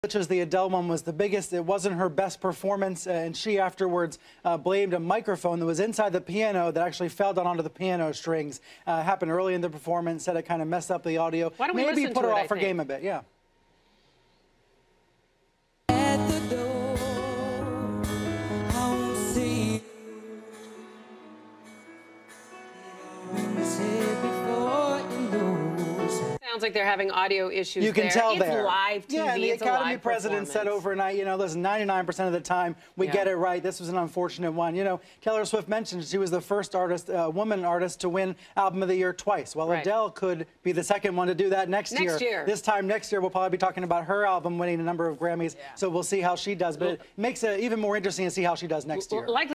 glitches. The Adele one was the biggest. It wasn't her best performance, and she afterwards blamed a microphone that was inside the piano that actually fell down onto the piano strings. Happened early in the performance, said it kind of messed up the audio. Why don't we Maybe listen put to her it, off her game a bit, yeah. At the door, I won't see you. Sounds like they're having audio issues. You can there. tell it's there. Live TV. Yeah, and the it's Academy a live president said overnight, you know, listen, 99% of the time we get it right. This was an unfortunate one. You know, Taylor Swift mentioned she was the first artist, woman artist, to win Album of the Year twice. Well, Adele could be the second one to do that next year. This time next year, we'll probably be talking about her album winning a number of Grammys. So we'll see how she does. But it makes it even more interesting to see how she does next year.